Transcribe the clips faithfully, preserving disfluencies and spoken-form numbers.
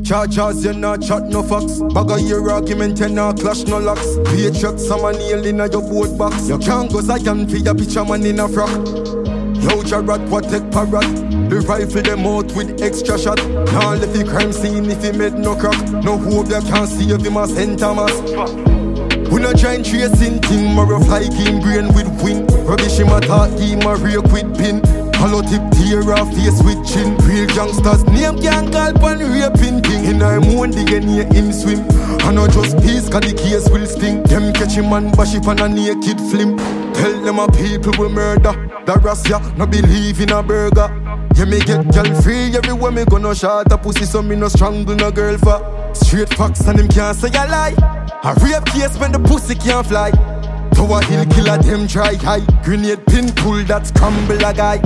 Chargers, you not chat no facts. Bag of your argument, you not clash no locks. Patriot, someone nail in a your boat box. You can't go Zion for your picture man in a frock. Yo, Jarrad, what take parrot? The rifle them out with extra shot. Now let the crime scene if he made no crack. No hope you can't save him as Saint Thomas. We no giant tracing thing, more of high game brain with wing. Rubbish him attack, him a real quid pin. Hollow tip tear off face with chin. Real youngsters name can't call pan raping thing. In I'm one day near him swim. I know just peace cause the case will sting. Them catch him and bash it on a naked flim. Tell them a people will murder. The Rassia no believe in a burger. Yeah me get girl free everywhere me gonna shot a pussy so me no strangle no girl for. Straight facts and them can't say a lie. A rape case when the pussy can't fly. Tower hill killer them dry high. Grenade pin pull that scramble a guy.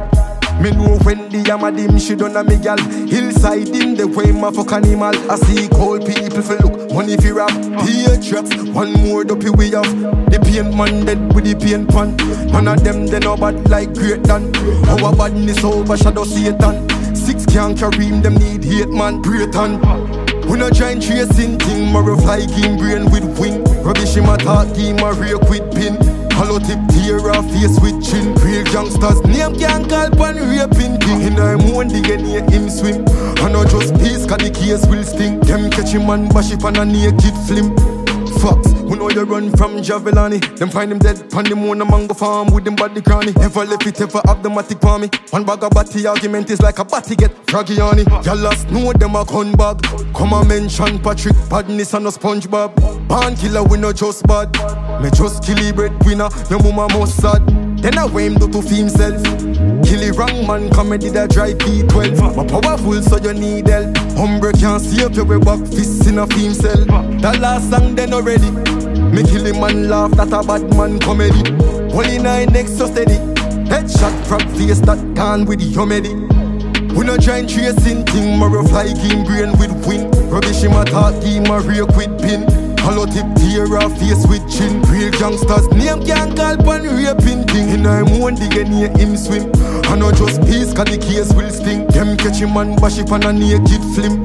Me know when the yama dim she done a me gal. Hillside in the way my fuck animal. I see cold people for look money fi rap. Patriots one more dopey we have. The paint man dead with the paint pan. None of them they no bad like great dan. Our badness overshadow Satan. Six can't carry him them need hate man. Great on. We no giant tracing thing, more of high game brain with wing. Rubbish him attack, him a real quid pin. Hollow tip tear off face with chin. Real youngsters name can't call pan raping thing. In I'm one day near him swim. I know just peace cause the case will sting. Them catch him and bash it on a naked flim. Fox, who know you run from Javelani. Them find him dead pan the moon a mango farm with them body cranny. Never left it ever have the matic for me. One bag of batty argument is like a batty get froggy on it. Y'all last know them a gun bag. Come and mention Patrick badness and no SpongeBob. Born killer we no just bad. Me just kill the breadwinner, your mama must sad. Then I way him do to feel himself. Kill the wrong man, comedy that drive P twelve. My powerful so you need help. Hombre can't save you with back fists in a film cell. That last song then already. Me kill him and laugh, that a bad man comedy. Only nine next so steady. Headshot from face that gone with your medi. We no giant tracing thing, more of high game brain with wing. Rubbish him attack, him a real quid pin. Hollow tip tear off face with chin. Real youngsters name can't call pan raping thing. In I'm one day near him swim. I know just peace cause the case will sting. Them catch him and bash it on a naked flim.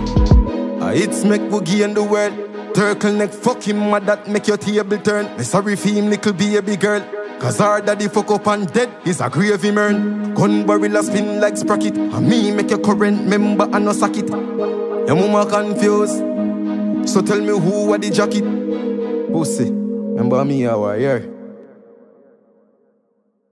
I it's make boogie in the world. Turtleneck fuck him mad that make your table turn. Me sorry for him little baby girl. Cause our daddy fuck up and dead is a gravy mern. Gun barrel a spin like sprocket. And me make your current member and no sack it. Your mama confused. So tell me who are the jacket. Pussy, remember me how I hear.